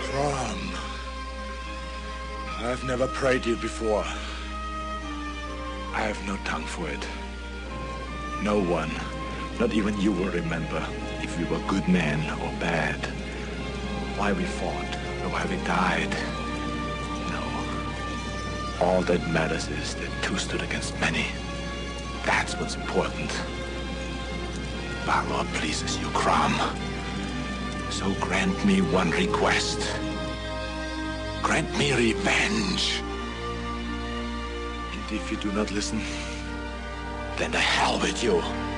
Crom, I've never prayed you before. I have no tongue for it. No one, not even you, will remember if we were good men or bad, why we fought or why we died. No. All that matters is that two stood against many. That's what's important. Balor pleases you, Crom. So grant me one request. Grant me revenge. And if you do not listen, then the hell with you.